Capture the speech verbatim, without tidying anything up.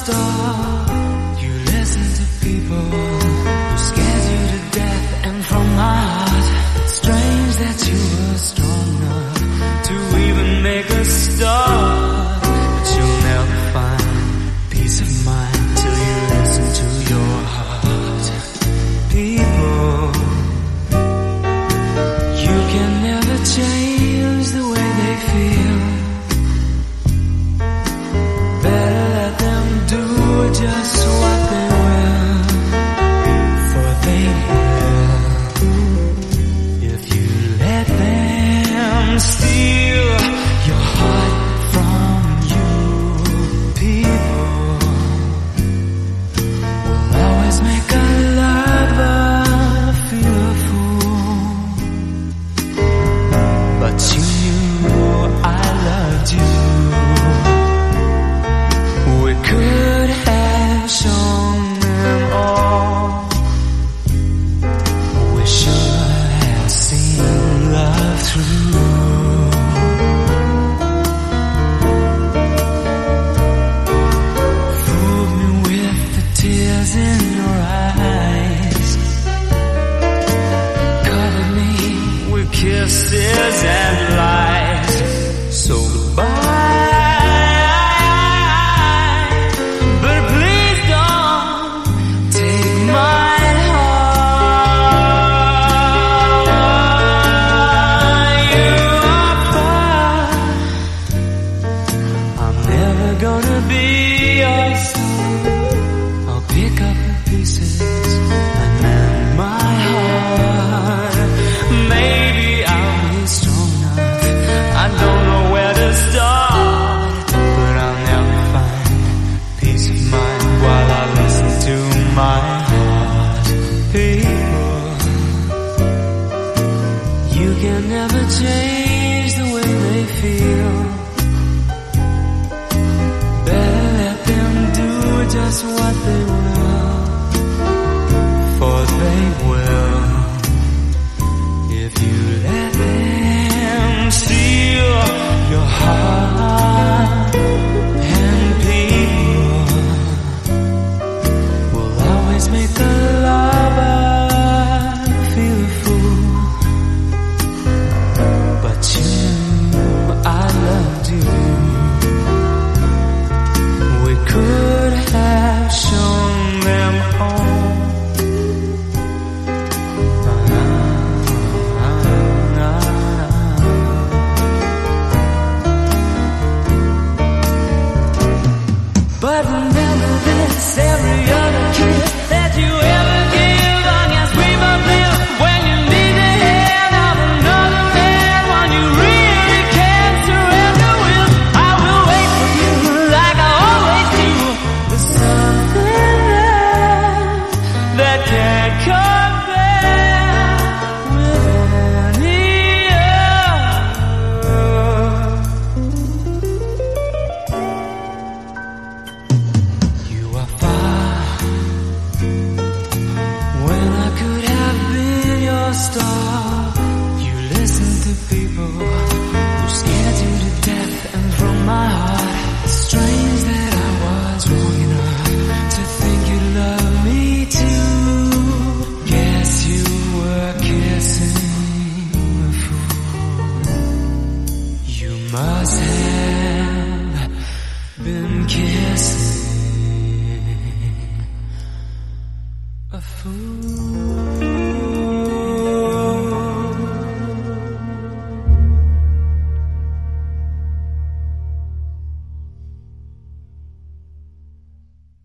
star. You listen to people who scared you to death, and from my heart, it's strange that you were strong enough to even make a start. But you'll never find peace of mind till you listen to your heart. People, you can never change the way they feel. Better let them do just what they will, for they will. If you let them steal your heart from you, people will always make a lover feel a fool. But you knew I loved you. We could have shown them all. We should have seen love through. Fooled me with the tears in your eyes, covered me with kisses and lies. So goodbye. Gonna be your son. I'll pick up the pieces and mend my heart. Maybe I'll be strong enough, I don't know where to start, but I'll never find peace of mind while I listen to my heart. People, you can never change the way they feel. Just what they will, for they will. If you let them steal your heart, and people will always make a lover feel a fool. But you knew I loved you. We could have shown them all. But remember this, every other kiss that you ever give, long as we both live. When you need the hand of another man, when you really can't surrender with, I will wait for you like I always do. There's something that can't compare with any other. You are far when I could have been your star. You listen to people who scared you to death, and from my heart, it's strange that I was wrong enough to think you love me too. Guess you were kissing a fool. You must have been kissing a fool.